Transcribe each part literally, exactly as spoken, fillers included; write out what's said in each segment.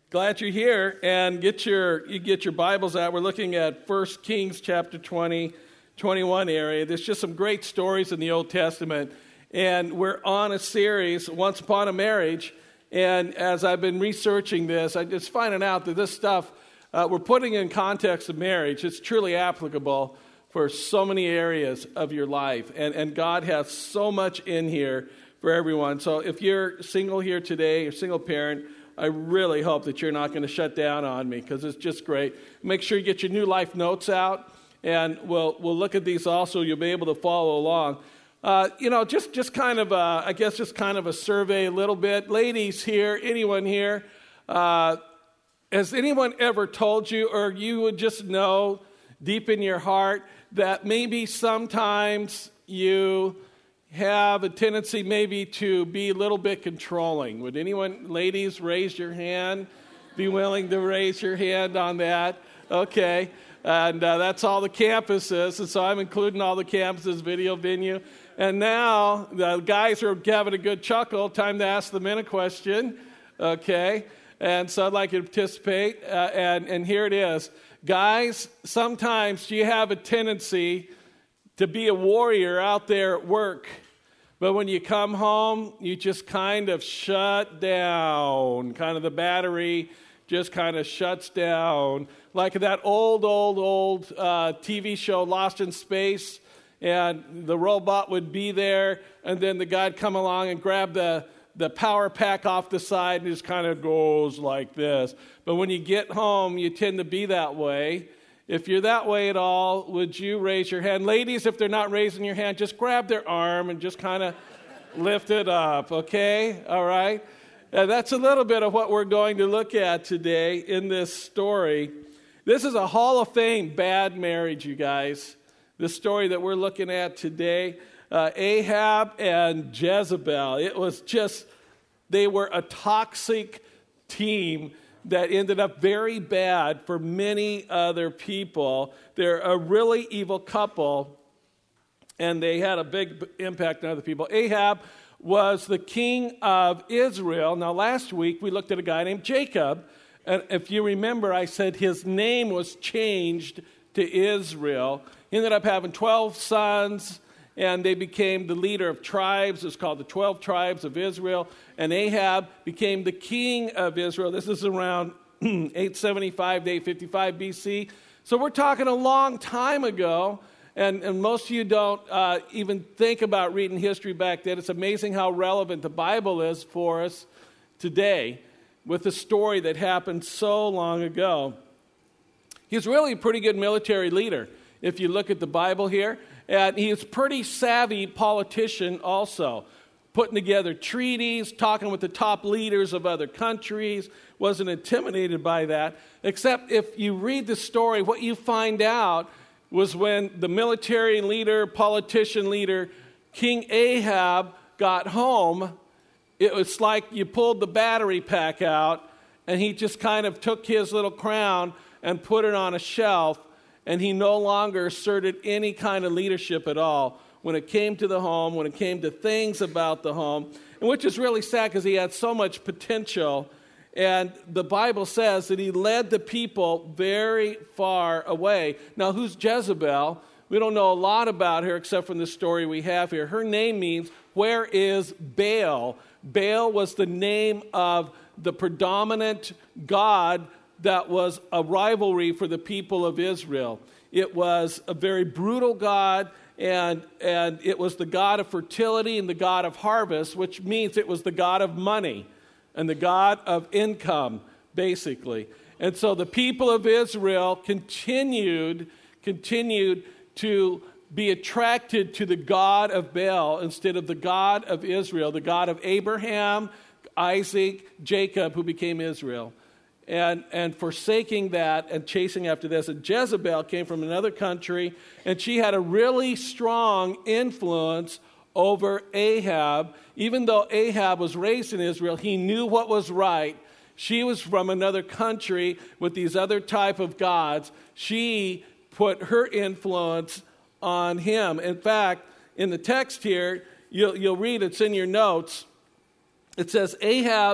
Glad you're here, and get your you get your Bibles out. We're looking at First Kings chapter twenty, twenty-one area. There's just some great stories in the Old Testament, and we're on a series, Once Upon a Marriage. And as I've been researching this, I just finding out that this stuff uh, we're putting in context of marriage. It's truly applicable for so many areas of your life, and and God has so much in here for everyone. So if you're single here today, or single parent, I really hope that you're not going to shut down on me, because it's just great. Make sure you get your New Life notes out, and we'll we'll look at these also. You'll be able to follow along. Uh, you know, just just kind of a, I guess just kind of a survey a little bit. Ladies here, anyone here, uh, has anyone ever told you, or you would just know deep in your heart, that maybe sometimes you have a tendency maybe to be a little bit controlling? Would anyone, ladies, raise your hand? Be willing to raise your hand on that? Okay. And uh, that's all the campuses. And so I'm including all the campuses, video, venue. And now the guys are having a good chuckle. Time to ask the men a question. Okay. And so I'd like you to participate. Uh, and, and here it is. Guys, sometimes you have a tendency to be a warrior out there at work, but when you come home, you just kind of shut down. Kind of the battery just kind of shuts down. Like that old, old, old uh, T V show, Lost in Space, and the robot would be there, and then the guy'd come along and grab the, the power pack off the side, and it just kind of goes like this. But when you get home, you tend to be that way. If you're that way at all, would you raise your hand? Ladies, if they're not raising your hand, just grab their arm and just kind of lift it up, okay? All right? And that's a little bit of what we're going to look at today in this story. This is a Hall of Fame bad marriage, you guys. This story that we're looking at today, uh, Ahab and Jezebel. It was just, they were a toxic team that ended up very bad for many other people. They're a really evil couple, and they had a big impact on other people. Ahab was the king of Israel. Now, last week, we looked at a guy named Jacob, and if you remember, I said his name was changed to Israel. He ended up having twelve sons, and they became the leader of tribes. It's called the twelve tribes of Israel. And Ahab became the king of Israel. This is around eight seventy-five to eight fifty-five B C. So we're talking a long time ago. And, and most of you don't uh, even think about reading history back then. It's amazing how relevant the Bible is for us today with a story that happened so long ago. He's really a pretty good military leader, if you look at the Bible here. And he's a pretty savvy politician also, putting together treaties, talking with the top leaders of other countries, wasn't intimidated by that. Except if you read the story, what you find out was when the military leader, politician leader, King Ahab got home, it was like you pulled the battery pack out, and he just kind of took his little crown and put it on a shelf, and he no longer asserted any kind of leadership at all when it came to the home, when it came to things about the home, and which is really sad because he had so much potential. And the Bible says that he led the people very far away. Now, who's Jezebel? We don't know a lot about her except from the story we have here. Her name means, where is Baal? Baal was the name of the predominant god that was a rivalry for the people of Israel. It was a very brutal god, and, and it was the god of fertility and the god of harvest, which means it was the god of money and the god of income, basically. And so the people of Israel continued, continued to be attracted to the god of Baal instead of the God of Israel, the God of Abraham, Isaac, Jacob, who became Israel. And, and forsaking that and chasing after this. And Jezebel came from another country, and she had a really strong influence over Ahab. Even though Ahab was raised in Israel, he knew what was right. She was from another country with these other type of gods. She put her influence on him. In fact, in the text here, you'll, you'll read, it's in your notes, it says Ahab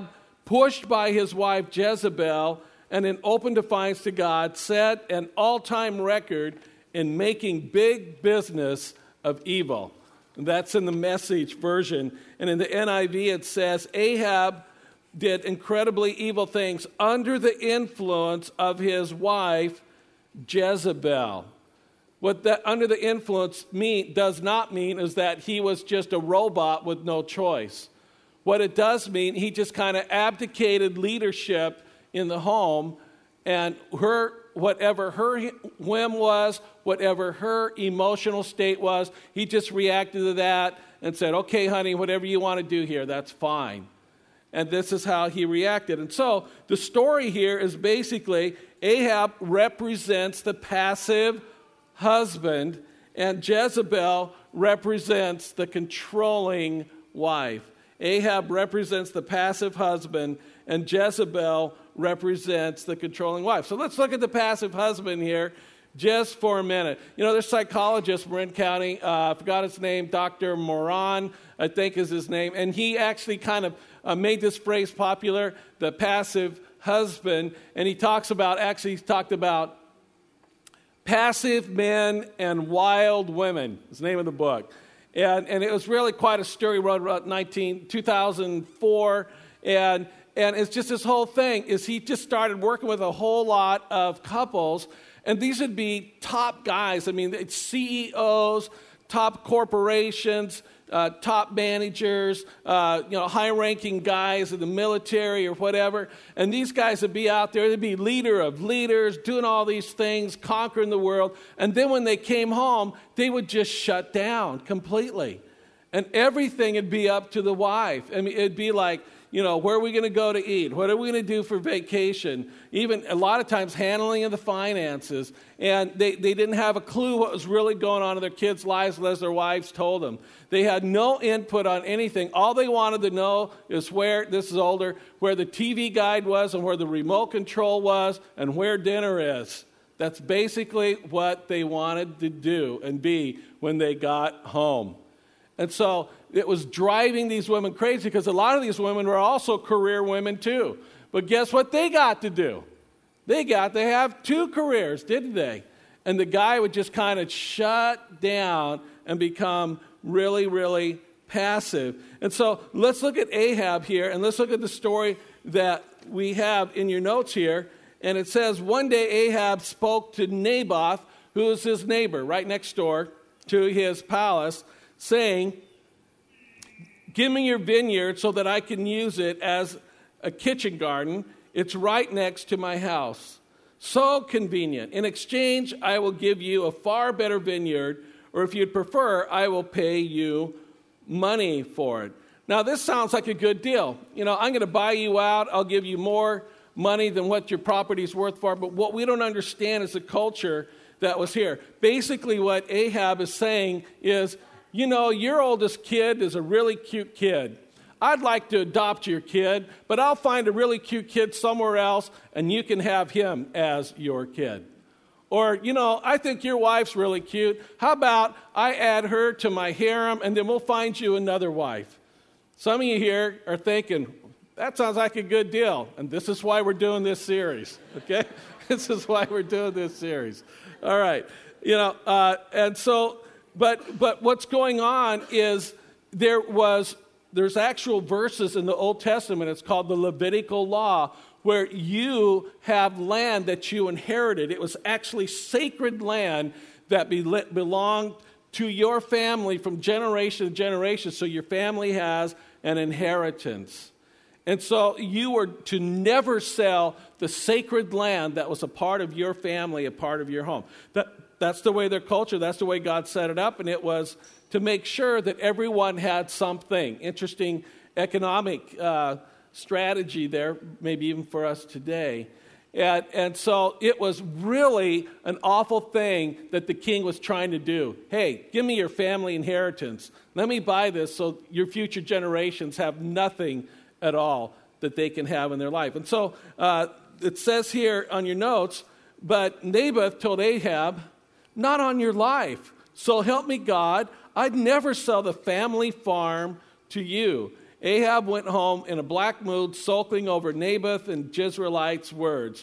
pushed by his wife Jezebel, and in open defiance to God, set an all-time record in making big business of evil. And that's in the Message version. And in the N I V it says, Ahab did incredibly evil things under the influence of his wife Jezebel. What that under the influence mean, does not mean is that he was just a robot with no choice. What it does mean, he just kind of abdicated leadership in the home, and her whatever her whim was, whatever her emotional state was, he just reacted to that and said, okay, honey, whatever you want to do here, that's fine. And this is how he reacted. And so the story here is basically Ahab represents the passive husband, and Jezebel represents the controlling wife. Ahab represents the passive husband, and Jezebel represents the controlling wife. So let's look at the passive husband here just for a minute. You know, there's a psychologist in Marin County, uh, I forgot his name, Doctor Moran, I think is his name, and he actually kind of uh, made this phrase popular, the passive husband, and he talks about, actually he's talked about passive men and wild women, is the name of the book. And, and it was really quite a story, wrote about nineteen, two thousand four, and And it's just this whole thing is he just started working with a whole lot of couples, and these would be top guys. I mean, it's C E Os, top corporations, uh, top managers, uh, you know, high-ranking guys in the military or whatever. And these guys would be out there. They'd be leader of leaders, doing all these things, conquering the world. And then when they came home, they would just shut down completely. And everything would be up to the wife. I mean, it'd be like, you know, where are we going to go to eat? What are we going to do for vacation? Even a lot of times handling of the finances. And they, they didn't have a clue what was really going on in their kids' lives unless their wives told them. They had no input on anything. All they wanted to know is where, this is older, where the T V guide was and where the remote control was and where dinner is. That's basically what they wanted to do and be when they got home. And so it was driving these women crazy because a lot of these women were also career women too. But guess what they got to do? They got to have two careers, didn't they? And the guy would just kind of shut down and become really, really passive. And so let's look at Ahab here, and let's look at the story that we have in your notes here. And it says, one day Ahab spoke to Naboth, who is his neighbor right next door to his palace, saying, give me your vineyard so that I can use it as a kitchen garden. It's right next to my house. So convenient. In exchange, I will give you a far better vineyard, or if you'd prefer, I will pay you money for it. Now, this sounds like a good deal. You know, I'm going to buy you out. I'll give you more money than what your property's worth for. But what we don't understand is the culture that was here. Basically, what Ahab is saying is, you know, your oldest kid is a really cute kid. I'd like to adopt your kid, but I'll find a really cute kid somewhere else, and you can have him as your kid. Or, you know, I think your wife's really cute. How about I add her to my harem, and then we'll find you another wife? Some of you here are thinking, that sounds like a good deal, and this is why we're doing this series, okay? This is why we're doing this series. All right. You know, uh, and so... But but what's going on is there was there's actual verses in the Old Testament. It's called the Levitical law, where you have land that you inherited. It was actually sacred land that be, belonged to your family from generation to generation. So your family has an inheritance. And so you were to never sell the sacred land that was a part of your family, a part of your home. That That's the way their culture, that's the way God set it up, and it was to make sure that everyone had something. Interesting economic uh, strategy there, maybe even for us today. And, and so it was really an awful thing that the king was trying to do. Hey, give me your family inheritance. Let me buy this so your future generations have nothing at all that they can have in their life. And so uh, it says here on your notes, but Naboth told Ahab, not on your life. So help me God, I'd never sell the family farm to you. Ahab went home in a black mood, sulking over Naboth and Jezreelite's words.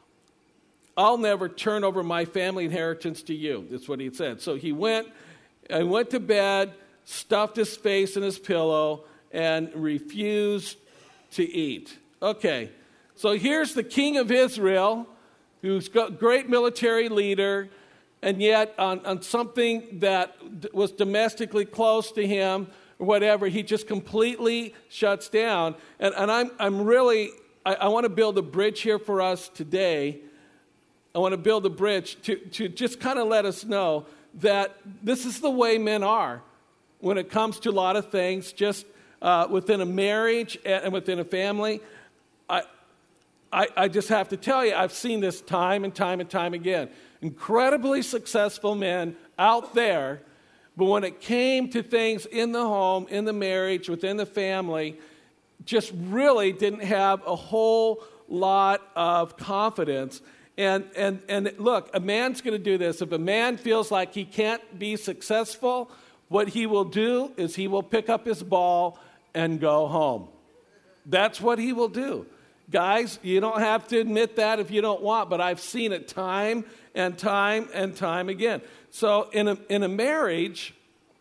I'll never turn over my family inheritance to you. That's what he said. So he went and went to bed, stuffed his face in his pillow, and refused to eat. Okay, so here's the king of Israel, who's a great military leader, and yet on, on something that was domestically close to him, or whatever, he just completely shuts down. And, and I'm, I'm really, I, I want to build a bridge here for us today. I want to build a bridge to, to just kind of let us know that this is the way men are when it comes to a lot of things, just uh, within a marriage and within a family. I, I, I just have to tell you, I've seen this time and time and time again. Incredibly successful men out there, but when it came to things in the home, in the marriage, within the family, just really didn't have a whole lot of confidence. And and and look, a man's going to do this. If a man feels like he can't be successful, what he will do is he will pick up his ball and go home. That's what he will do. Guys, you don't have to admit that if you don't want, but I've seen it time and time and time again. So in a, in a marriage,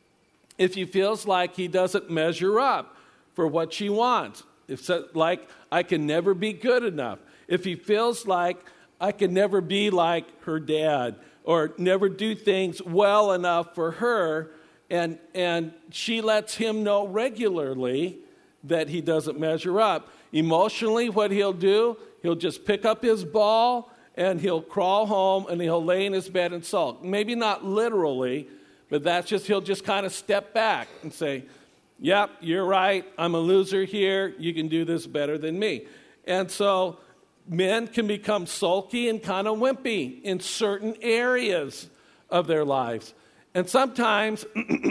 if he feels like he doesn't measure up for what she wants, if so, like I can never be good enough, if he feels like I can never be like her dad or never do things well enough for her, and and she lets him know regularly that he doesn't measure up, emotionally what he'll do, he'll just pick up his ball and he'll crawl home and he'll lay in his bed and sulk. Maybe not literally, but that's just, he'll just kind of step back and say, yep, you're right, I'm a loser here, you can do this better than me. And so men can become sulky and kind of wimpy in certain areas of their lives. And sometimes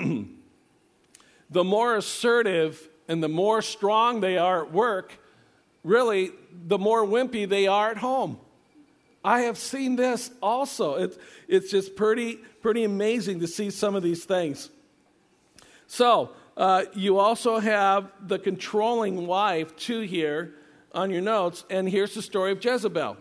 the more assertive and the more strong they are at work, really, the more wimpy they are at home. I have seen this also. It's, it's just pretty, pretty amazing to see some of these things. So, uh, you also have the controlling wife, too, here on your notes, and here's the story of Jezebel.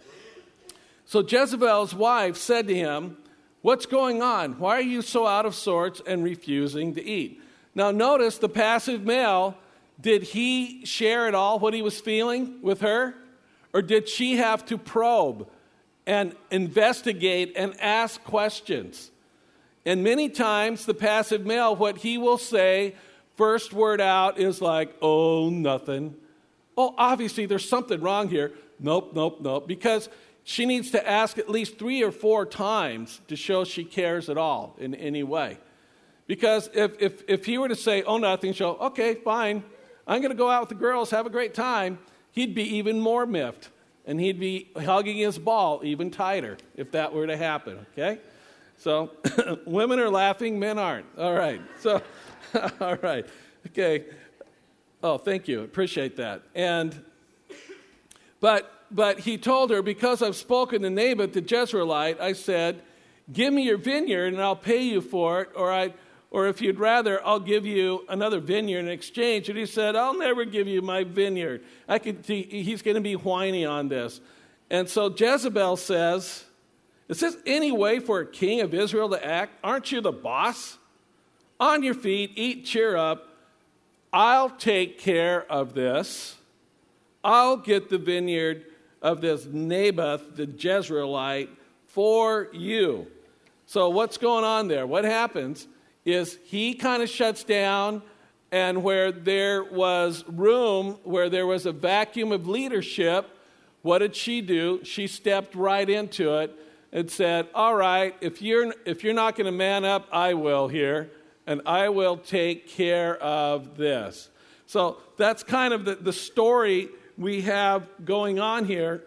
So Jezebel's wife said to him, "What's going on? Why are you so out of sorts and refusing to eat?" Now notice the passive male, did he share at all what he was feeling with her? Or did she have to probe and investigate and ask questions? And many times the passive male, what he will say, first word out is like, "Oh, nothing." Oh, obviously there's something wrong here. Nope, nope, nope. Because she needs to ask at least three or four times to show she cares at all in any way. Because if, if, if he were to say, "Oh, nothing," she'll, "Okay, fine. I'm going to go out with the girls, have a great time," he'd be even more miffed. And he'd be hugging his ball even tighter if that were to happen, okay? So women are laughing, men aren't. All right. So, all right. Okay. Oh, thank you. Appreciate that. And, but, but he told her, "Because I've spoken to Naboth the Jezreelite, I said, give me your vineyard and I'll pay you for it, or I, or if you'd rather, I'll give you another vineyard in exchange." And he said, "I'll never give you my vineyard." I could. He, he's going to be whiny on this. And so Jezebel says, "Is this any way for a king of Israel to act? Aren't you the boss? On your feet, eat, cheer up. I'll take care of this. I'll get the vineyard of this Naboth, the Jezreelite, for you." So what's going on there? What happens is he kind of shuts down, and where there was room, where there was a vacuum of leadership, what did she do? She stepped right into it and said, "All right, if you're if you're not going to man up, I will here, and I will take care of this." So that's kind of the, the story we have going on here.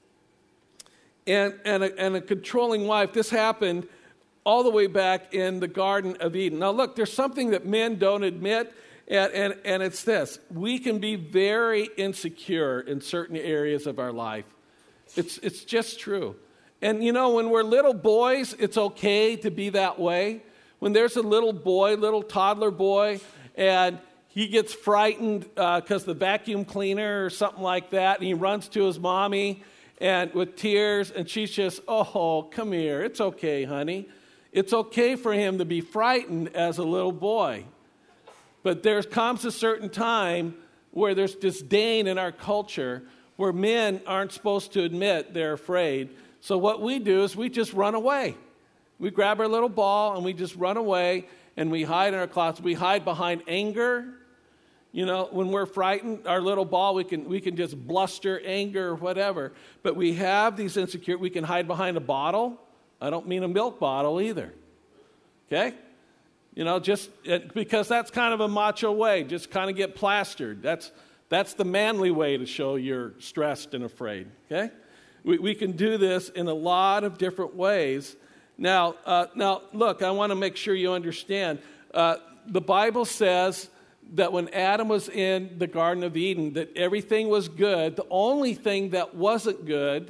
And, and, a, and a controlling wife, this happened all the way back in the Garden of Eden. Now look, there's something that men don't admit, and, and, and it's this. We can be very insecure in certain areas of our life. It's, it's just true. And you know, when we're little boys, it's okay to be that way. When there's a little boy, little toddler boy, and he gets frightened because uh, the vacuum cleaner or something like that, and he runs to his mommy and with tears, and she's just, oh, come here. It's okay, honey. It's okay for him to be frightened as a little boy. But there comes a certain time where there's disdain in our culture where men aren't supposed to admit they're afraid. So what we do is we just run away. We grab our little ball and we just run away and we hide in our closet. We hide behind anger. You know, when we're frightened, our little ball, we can we can just bluster anger or whatever. But we have these insecurities. We can hide behind a bottle. I don't mean a milk bottle either. Okay? You know, just it, because that's kind of a macho way. Just kind of get plastered. That's that's the manly way to show you're stressed and afraid. Okay? We, we can do this in a lot of different ways. Now, uh, now, look, I want to make sure you understand. Uh, the Bible says that when Adam was in the Garden of Eden, that everything was good. The only thing that wasn't good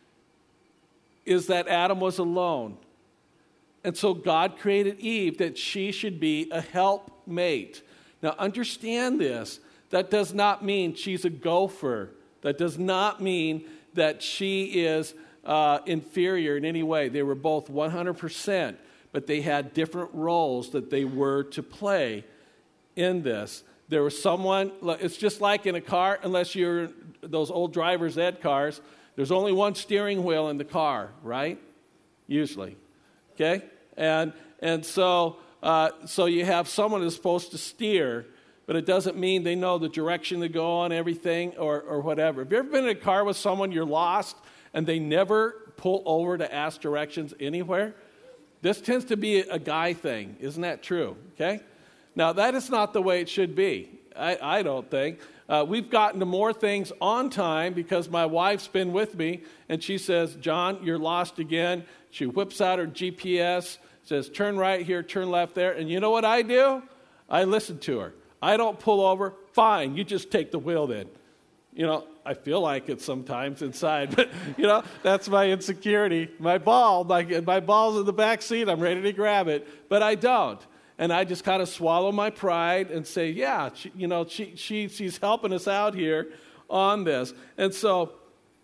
is that Adam was alone. And so God created Eve that she should be a helpmate. Now, understand this. That does not mean she's a gopher. That does not mean that she is uh, inferior in any way. They were both one hundred percent, but they had different roles that they were to play in this. There was someone, it's just like in a car, unless you're those old driver's ed cars, there's only one steering wheel in the car, right? Usually, okay? And and so uh, so you have someone who's supposed to steer, but it doesn't mean they know the direction to go on everything or, or whatever. Have you ever been in a car with someone you're lost and they never pull over to ask directions anywhere? This tends to be a guy thing. Isn't that true? Okay? Now, that is not the way it should be, I, I don't think. Uh, we've gotten to more things on time because my wife's been with me, and she says, John, you're lost again. She whips out her G P S, says, turn right here, turn left there. And you know what I do? I listen to her. I don't pull over. Fine, you just take the wheel then. You know, I feel like it sometimes inside, but, you know, that's my insecurity. My ball, my, my ball's in the back seat. I'm ready to grab it, but I don't. And I just kind of swallow my pride and say, yeah, she, you know, she, she she's helping us out here on this. And so,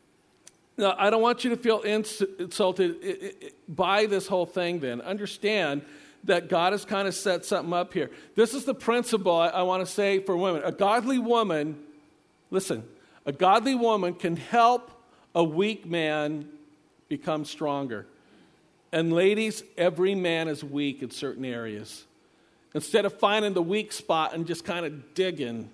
no, I don't want you to feel ins- insulted by this whole thing then. Understand that God has kind of set something up here. This is the principle I, I want to say for women. A godly woman, listen, a godly woman can help a weak man become stronger. And ladies, every man is weak in certain areas. Instead of finding the weak spot and just kind of digging,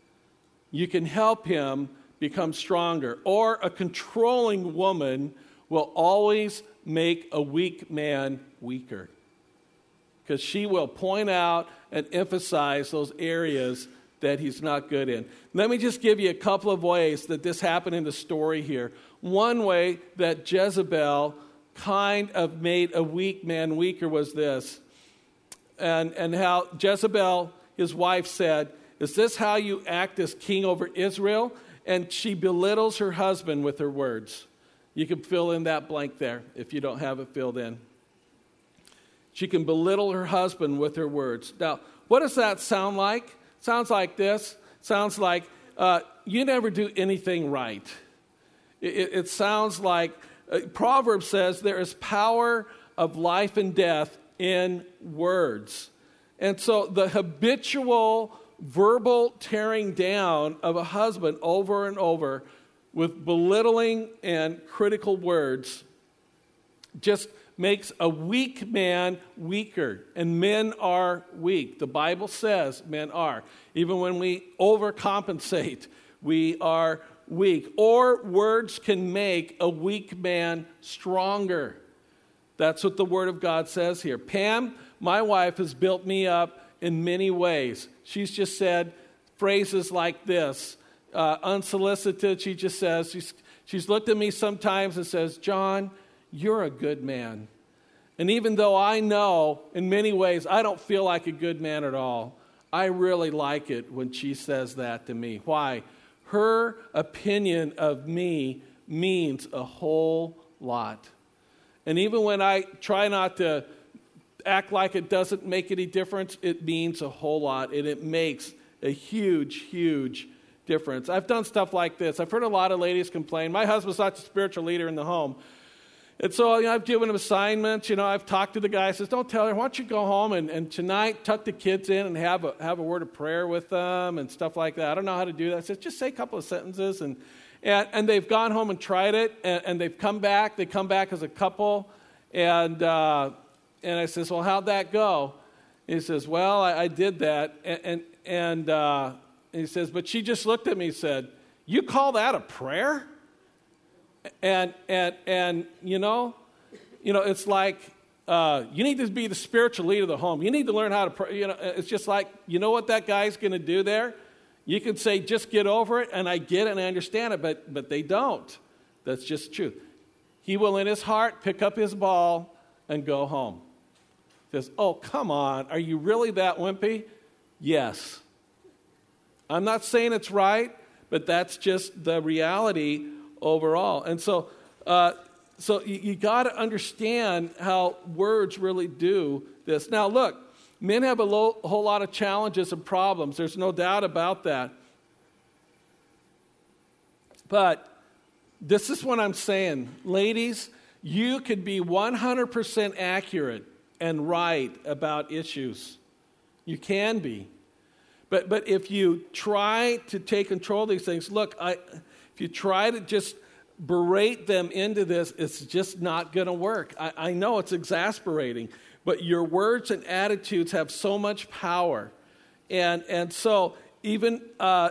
you can help him become stronger. Or a controlling woman will always make a weak man weaker, because she will point out and emphasize those areas that he's not good in. Let me just give you a couple of ways that this happened in the story here. One way that Jezebel kind of made a weak man weaker was this. And, and how Jezebel, his wife, said, is this how you act as king over Israel? And she belittles her husband with her words. You can fill in that blank there if you don't have it filled in. She can belittle her husband with her words. Now, what does that sound like? Sounds like this. Sounds like uh, you never do anything right. It, it, it sounds like uh, Proverbs says there is power of life and death in words. And so the habitual verbal tearing down of a husband over and over with belittling and critical words just makes a weak man weaker. And men are weak. The Bible says men are. Even when we overcompensate, we are weak. Or words can make a weak man stronger. That's what the Word of God says here. Pam, my wife, has built me up in many ways. She's just said phrases like this. Uh, unsolicited, she just says, she's, she's looked at me sometimes and says, John, you're a good man. And even though I know in many ways I don't feel like a good man at all, I really like it when she says that to me. Why? Her opinion of me means a whole lot. And even when I try not to act like it doesn't make any difference, it means a whole lot, and it makes a huge, huge difference. I've done stuff like this. I've heard a lot of ladies complain. My husband's not the spiritual leader in the home. And so, you know, I've given him assignments. You know, I've talked to the guy. I says, don't tell her. Why don't you go home and, and tonight tuck the kids in and have a, have a word of prayer with them and stuff like that. I don't know how to do that. I said, just say a couple of sentences. And and, and they've gone home and tried it, and, and they've come back. They come back as a couple. And uh, and I says, well, how'd that go? He says, well, I, I did that. And, and, and uh, he says, but she just looked at me and said, you call that a prayer? And and and you know, you know, it's like uh, you need to be the spiritual leader of the home. You need to learn how to pray. You know, it's just like, you know what that guy's going to do there? You can say, just get over it, and I get it and I understand it, but but they don't. That's just the truth. He will, in his heart, pick up his ball and go home. He says, oh, come on, are you really that wimpy? Yes. I'm not saying it's right, but that's just the reality overall. And so uh, so you, you got to understand how words really do this. Now, look, men have a, lo- a whole lot of challenges and problems. There's no doubt about that. But this is what I'm saying. Ladies, you could be one hundred percent accurate and right about issues. You can be. But but if you try to take control of these things, look, I... If you try to just berate them into this, it's just not going to work. I, I know it's exasperating, but your words and attitudes have so much power. And and so even uh,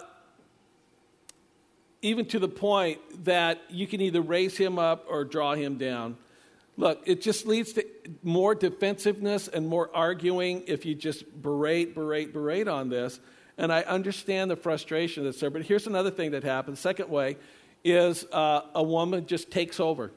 even to the point that you can either raise him up or draw him down. Look, it just leads to more defensiveness and more arguing if you just berate, berate, berate on this. And I understand the frustration that's there. But here's another thing that happens. Second way is uh, a woman just takes over.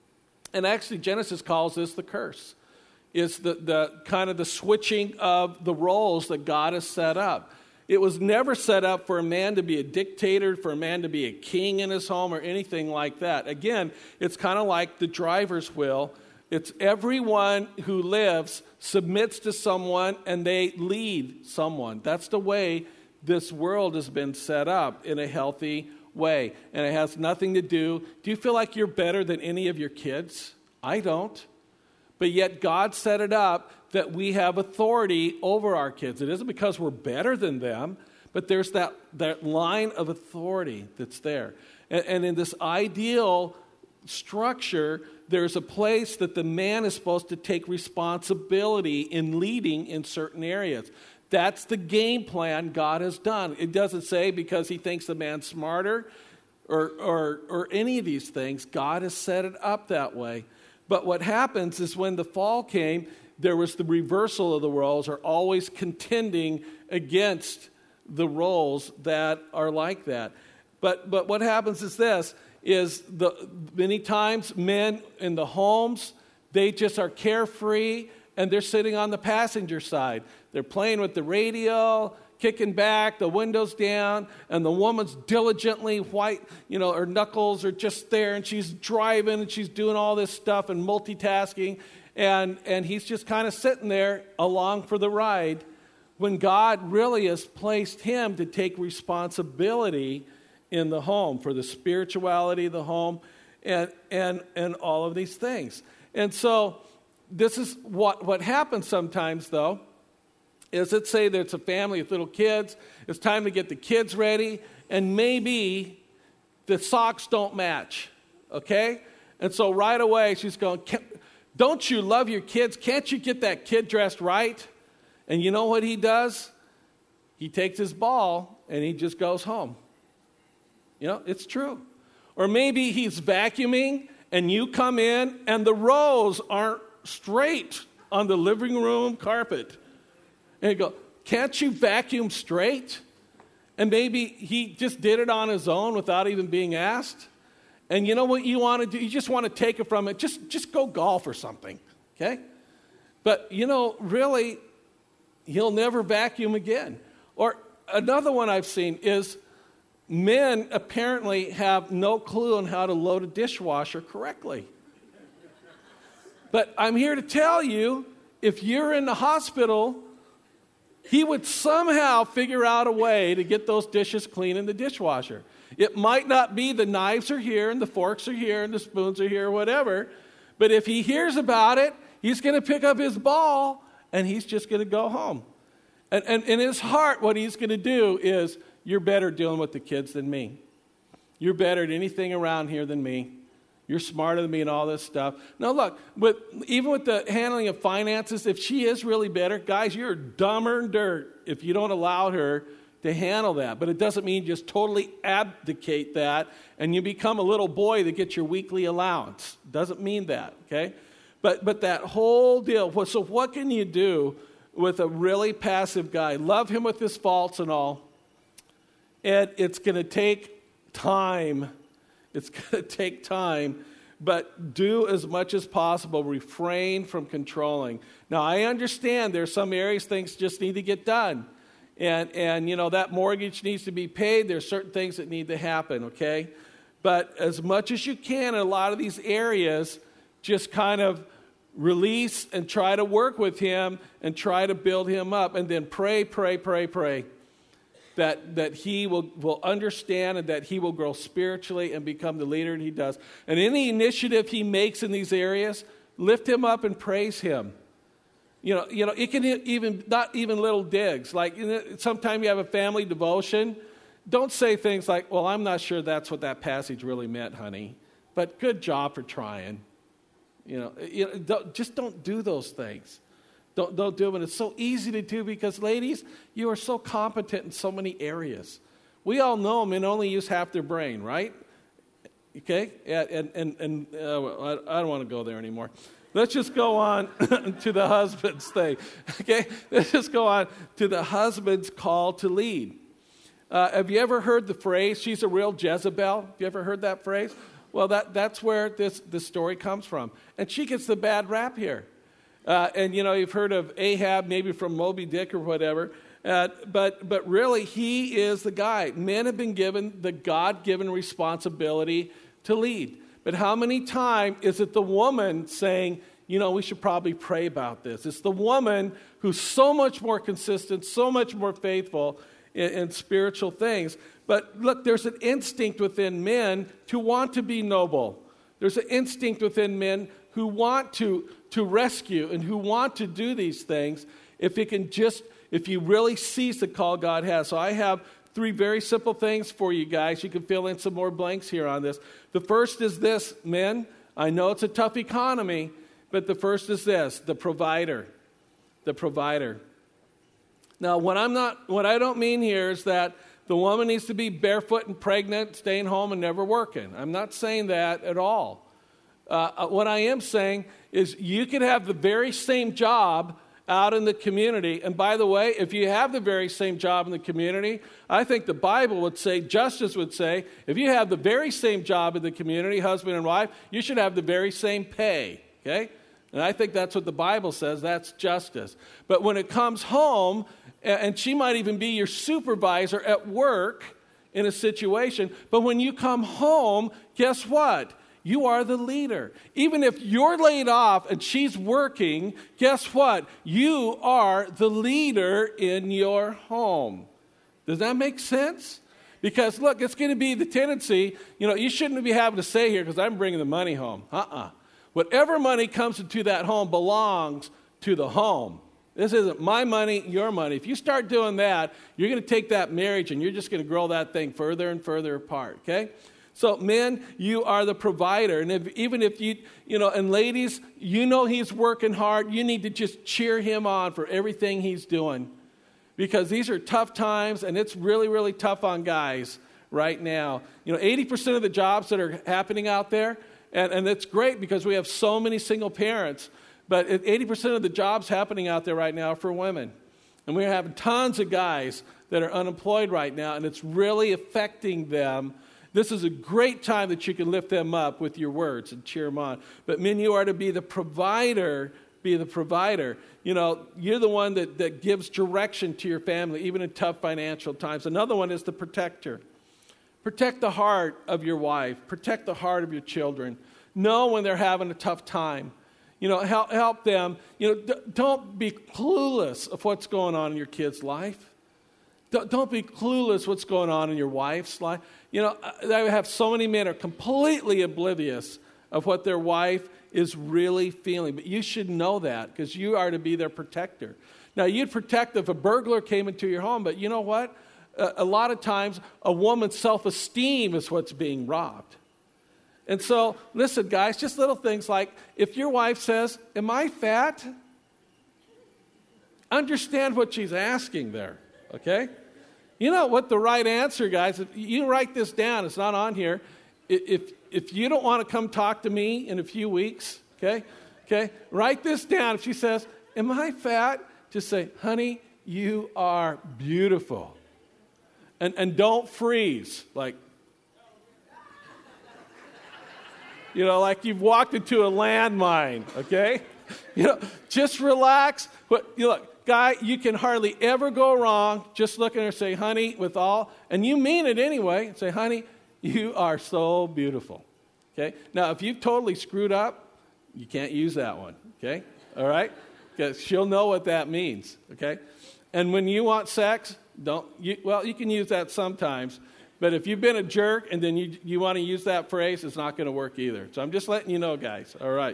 And actually, Genesis calls this the curse. It's the, the kind of the switching of the roles that God has set up. It was never set up for a man to be a dictator, for a man to be a king in his home or anything like that. Again, it's kind of like the driver's wheel. It's everyone who lives submits to someone and they lead someone. That's the way this world has been set up in a healthy way. And it has nothing to do. Do you feel like you're better than any of your kids? I don't. But yet God set it up that we have authority over our kids. It isn't because we're better than them, but there's that, that line of authority that's there. And, and in this ideal structure, there's a place that the man is supposed to take responsibility in leading in certain areas. That's the game plan God has done. It doesn't say because he thinks the man's smarter or, or, or any of these things. God has set it up that way. But what happens is when the fall came, there was the reversal of the roles, or always contending against the roles that are like that. But but what happens is this, is the many times men in the homes, they just are carefree and they're sitting on the passenger side. They're playing with the radio, kicking back, the windows down, and the woman's diligently white, you know, her knuckles are just there, and she's driving and she's doing all this stuff and multitasking, and, and he's just kind of sitting there along for the ride when God really has placed him to take responsibility in the home for the spirituality of the home and and and all of these things. And so this is what, what happens sometimes, though, is let's say there's a family with little kids. It's time to get the kids ready, and maybe the socks don't match, okay? And so right away she's going, don't you love your kids? Can't you get that kid dressed right? And you know what he does? He takes his ball and he just goes home. You know, it's true. Or maybe he's vacuuming and you come in and the rows aren't straight on the living room carpet. And you go, can't you vacuum straight? And maybe he just did it on his own without even being asked. And you know what you want to do? You just want to take it from it. Just, just go golf or something, okay? But, you know, really, he'll never vacuum again. Or another one I've seen is men apparently have no clue on how to load a dishwasher correctly. But I'm here to tell you, if you're in the hospital he would somehow figure out a way to get those dishes clean in the dishwasher. It might not be the knives are here and the forks are here and the spoons are here or whatever, but if he hears about it, he's going to pick up his ball and he's just going to go home. And, and in his heart, what he's going to do is, you're better dealing with the kids than me. You're better at anything around here than me. You're smarter than me and all this stuff. Now look, with, even with the handling of finances, if she is really better, guys, you're dumber than dirt if you don't allow her to handle that. But it doesn't mean just totally abdicate that and you become a little boy that gets your weekly allowance. Doesn't mean that, okay? But but that whole deal, so what can you do with a really passive guy? Love him with his faults and all. And it's going to take time. It's going to take time. But do as much as possible. Refrain from controlling. Now, I understand there's some areas things just need to get done. And, and you know, that mortgage needs to be paid. There's certain things that need to happen, okay? But as much as you can in a lot of these areas, just kind of release and try to work with him and try to build him up. And then pray, pray, pray, pray that, that he will, will understand and that he will grow spiritually and become the leader that he does. And any initiative he makes in these areas, lift him up and praise him. You know, you know, it can even, not even little digs. Like, you know, sometimes you have a family devotion. Don't say things like, well, I'm not sure that's what that passage really meant, honey. But good job for trying. You know, you know don't, just don't do those things. Don't, don't do them. And it's so easy to do because, ladies, you are so competent in so many areas. We all know men only use half their brain, right? Okay? And, and, and uh, I don't want to go there anymore. Let's just go on to the husband's thing, okay? Let's just go on to the husband's call to lead. Uh, have you ever heard the phrase, she's a real Jezebel? Have you ever heard that phrase? Well, that, that's where this, this story comes from. And she gets the bad rap here. Uh, and, you know, you've heard of Ahab, maybe from Moby Dick or whatever. Uh, but, but really, he is the guy. Men have been given the God-given responsibility to lead. But how many times is it the woman saying, you know, we should probably pray about this? It's the woman who's so much more consistent, so much more faithful in, in spiritual things. But look, there's an instinct within men to want to be noble. There's an instinct within men who want to, to rescue and who want to do these things if it can just, if you really seize the call God has. So I have three very simple things for you guys. You can fill in some more blanks here on this. The first is this, men. I know it's a tough economy, but the first is this, the provider. The provider. Now, what I'm not, what I don't mean here is that the woman needs to be barefoot and pregnant, staying home and never working. I'm not saying that at all. Uh, what I am saying is you could have the very same job out in the community. And by the way, if you have the very same job in the community, I think the Bible would say, justice would say, if you have the very same job in the community, husband and wife, you should have the very same pay, okay? And I think that's what the Bible says, that's justice. But when it comes home, and she might even be your supervisor at work in a situation, but when you come home, guess what? You are the leader. Even if you're laid off and she's working, guess what? You are the leader in your home. Does that make sense? Because, look, it's going to be the tendency, you know, you shouldn't be having to say here because I'm bringing the money home. Uh-uh. Whatever money comes into that home belongs to the home. This isn't my money, your money. If you start doing that, you're going to take that marriage and you're just going to grow that thing further and further apart, okay? So, men, you are the provider. And if, even if you, you know, and ladies, you know he's working hard. You need to just cheer him on for everything he's doing. Because these are tough times, and it's really, really tough on guys right now. You know, eighty percent of the jobs that are happening out there, and, and it's great because we have so many single parents, but eighty percent of the jobs happening out there right now are for women. And we're having tons of guys that are unemployed right now, and it's really affecting them. This is a great time that you can lift them up with your words and cheer them on. But men, you are to be the provider, be the provider. You know, you're the one that, that gives direction to your family, even in tough financial times. Another one is the protector. Protect the heart of your wife. Protect the heart of your children. Know when they're having a tough time. You know, help, help them. You know, d- don't be clueless of what's going on in your kid's life. D- don't be clueless what's going on in your wife's life. You know, I have so many men are completely oblivious of what their wife is really feeling. But you should know that because you are to be their protector. Now, you'd protect if a burglar came into your home, but you know what? A, a lot of times, a woman's self-esteem is what's being robbed. And so, listen, guys, just little things like if your wife says, am I fat? Understand what she's asking there, okay? You know what the right answer, guys, if you write this down, it's not on here. If, if you don't want to come talk to me in a few weeks, okay, okay, write this down. If she says, am I fat? Just say, honey, you are beautiful. And, and don't freeze, like, you know, like you've walked into a landmine, okay? You know, just relax. But you know, look, guy, you can hardly ever go wrong. Just look at her and say, honey, with all, and you mean it anyway. Say, honey, you are so beautiful, okay? Now, if you've totally screwed up, you can't use that one, okay? All right? Because she'll know what that means, okay? And when you want sex, don't, you, well, you can use that sometimes. But if you've been a jerk and then you, you want to use that phrase, it's not going to work either. So I'm just letting you know, guys. All right.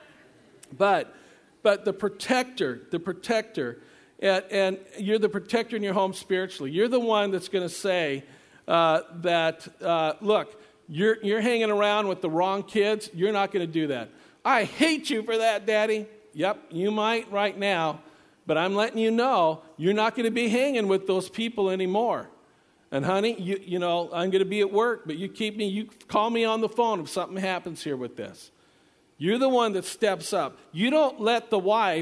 But but the protector, the protector, and, and you're the protector in your home spiritually. You're the one that's going to say uh, that, uh, look, you're, you're hanging around with the wrong kids. You're not going to do that. I hate you for that, Daddy. Yep, you might right now. But I'm letting you know you're not going to be hanging with those people anymore. And honey, you, you know, I'm going to be at work, but you keep me, you call me on the phone if something happens here with this. You're the one that steps up. You don't let the wife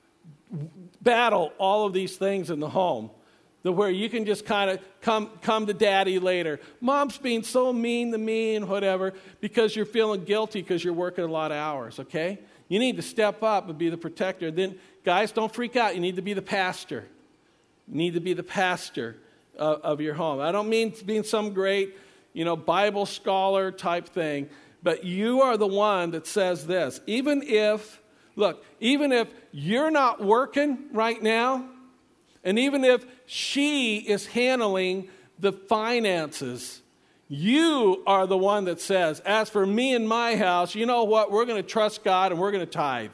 battle all of these things in the home, the where you can just kind of come, come to daddy later. Mom's being so mean to me and whatever because you're feeling guilty because you're working a lot of hours, okay? You need to step up and be the protector. Then, guys, don't freak out. You need to be the pastor. You need to be the pastor of your home. I don't mean being some great, you know, Bible scholar type thing, but you are the one that says this. Even if, look, even if you're not working right now, and even if she is handling the finances, you are the one that says, as for me and my house, you know what? We're going to trust God and we're going to tithe.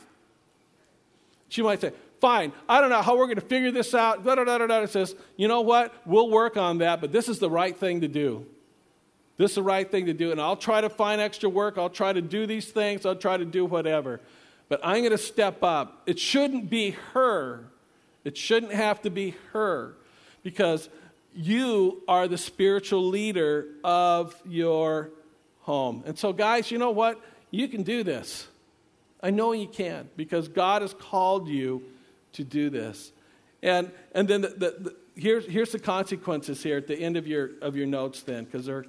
She might say, fine, I don't know how we're going to figure this out. Da, da, da, da, da. It says, you know what? We'll work on that, but this is the right thing to do. This is the right thing to do, and I'll try to find extra work. I'll try to do these things. I'll try to do whatever. But I'm going to step up. It shouldn't be her. It shouldn't have to be her because you are the spiritual leader of your home. And so, guys, you know what? You can do this. I know you can because God has called you to do this. And and then the, the, the, here's, here's the consequences here at the end of your of your notes then, because they're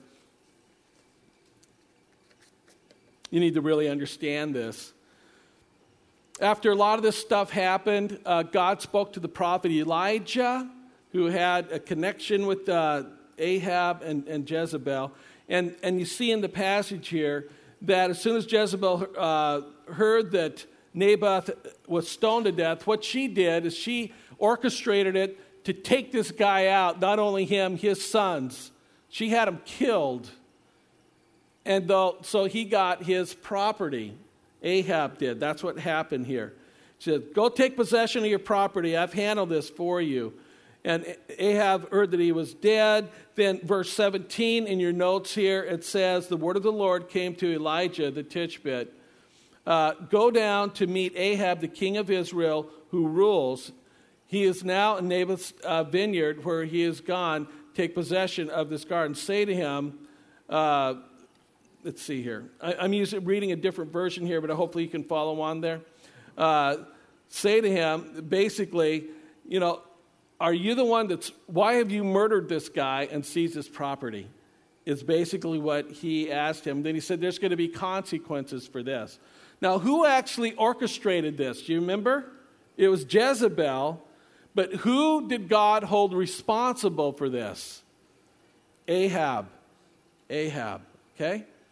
you need to really understand this. After a lot of this stuff happened, uh, God spoke to the prophet Elijah, who had a connection with uh, Ahab and, and Jezebel. And, and you see in the passage here that as soon as Jezebel uh, heard that Naboth was stoned to death, what she did is she orchestrated it to take this guy out, not only him, his sons. She had him killed. And though, so he got his property. Ahab did. That's what happened here. She said, go take possession of your property. I've handled this for you. And Ahab heard that he was dead. Then verse seventeen in your notes here, it says, the word of the Lord came to Elijah the Tishbite. Uh, go down to meet Ahab, the king of Israel, who rules. He is now in Naboth's uh, vineyard where he is gone. Take possession of this garden. Say to him, uh, let's see here. I, I'm using, reading a different version here, but hopefully you can follow on there. Uh, say to him, basically, you know, are you the one that's, why have you murdered this guy and seized his property? Is basically what he asked him. Then he said, there's going to be consequences for this. Now, who actually orchestrated this? Do you remember? It was Jezebel. But who did God hold responsible for this? Ahab. Ahab. Okay?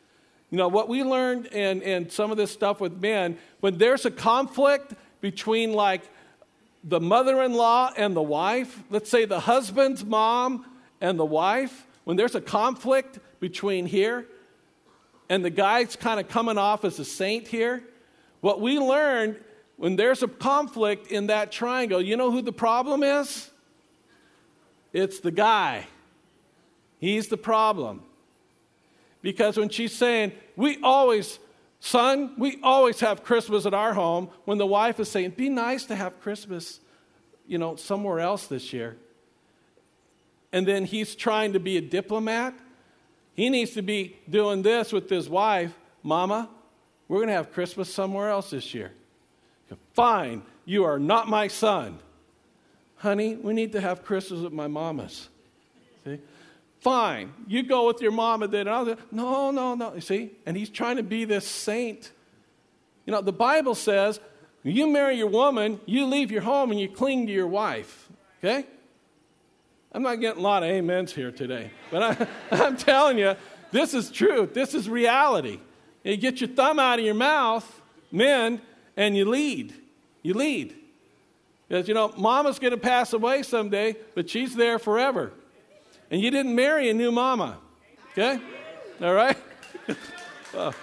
You know, what we learned and, and some of this stuff with men, when there's a conflict between like the mother-in-law and the wife, let's say the husband's mom and the wife, when there's a conflict between here, and the guy's kind of coming off as a saint here, what we learned, when there's a conflict in that triangle, you know who the problem is? It's the guy. He's the problem. Because when she's saying, we always, son, we always have Christmas at our home, when the wife is saying, be nice to have Christmas, you know, somewhere else this year. And then he's trying to be a diplomat. He needs to be doing this with his wife. Mama, we're going to have Christmas somewhere else this year. Fine, you are not my son. Honey, we need to have Christmas at my mama's. See? Fine, you go with your mama then. I'll, no, no, no. You see? And he's trying to be this saint. You know, the Bible says, you marry your woman, you leave your home, and you cling to your wife. Okay? I'm not getting a lot of amens here today. But I, I'm telling you, this is truth. This is reality. You get your thumb out of your mouth, men, and you lead. You lead. Because, you know, mama's going to pass away someday, but she's there forever. And you didn't marry a new mama. Okay? All right? Oh.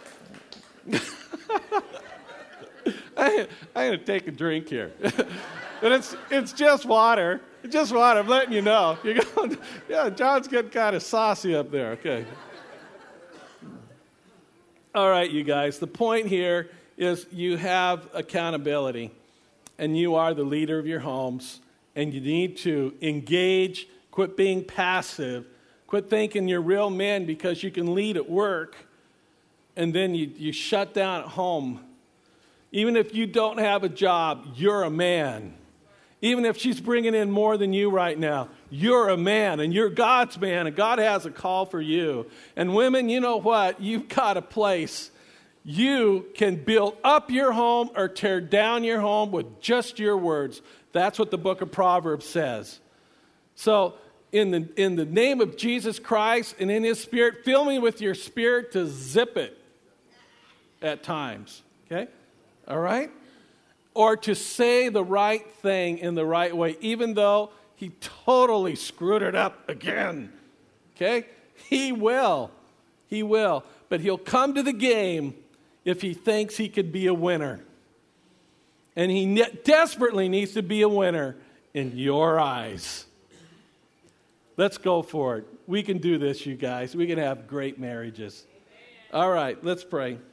I, I'm going to take a drink here. But it's it's just water. It's just water. I'm letting you know. You're going, yeah, John's getting kind of saucy up there. Okay. All right, you guys. The point here is you have accountability, and you are the leader of your homes, and you need to engage. Quit being passive. Quit thinking you're real men because you can lead at work, and then you, you shut down at home. Even if you don't have a job, you're a man. Even if she's bringing in more than you right now, you're a man, and you're God's man, and God has a call for you. And women, you know what? You've got a place. You can build up your home or tear down your home with just your words. That's what the book of Proverbs says. So, in the in the name of Jesus Christ and in His Spirit, fill me with your Spirit to zip it at times. Okay? All right? Or to say the right thing in the right way, even though he totally screwed it up again. Okay? He will. He will. But he'll come to the game if he thinks he could be a winner. And he ne- desperately needs to be a winner in your eyes. Let's go for it. We can do this, you guys. We can have great marriages. All right, let's pray.